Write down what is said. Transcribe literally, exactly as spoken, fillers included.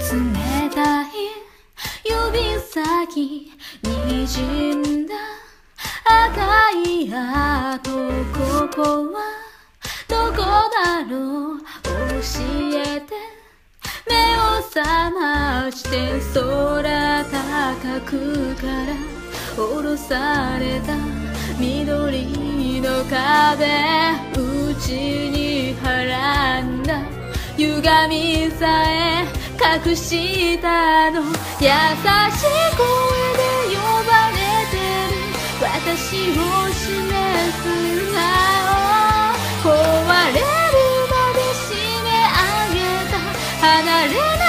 冷たい指先にじんだ赤い跡、ここはどこだろう、教えて。目を覚まして空高くから下ろされた緑の壁、うちにはらんだ歪みさえ隠したの。優しい声で呼ばれてる私を示すなよ。壊れるまで締め上げた離れない